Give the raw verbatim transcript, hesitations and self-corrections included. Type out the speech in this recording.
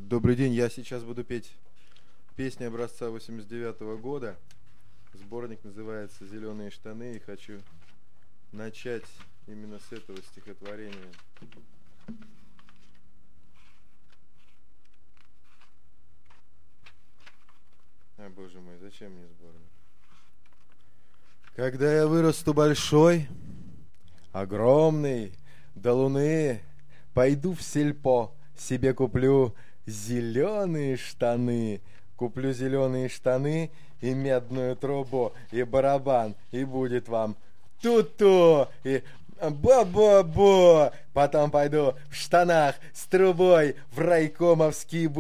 Добрый день, я сейчас буду петь песни образца восемьдесят девятого года. Сборник называется «Зеленые штаны», и хочу начать именно с этого стихотворения. А, боже мой, зачем мне сборник? Когда я вырасту большой, огромный, до луны, пойду в сельпо, себе куплю зеленые штаны. Куплю зеленые штаны и медную трубу, и барабан, и будет вам ту-ту, и бо-бо-бо. Потом пойду в штанах с трубой в райкомовский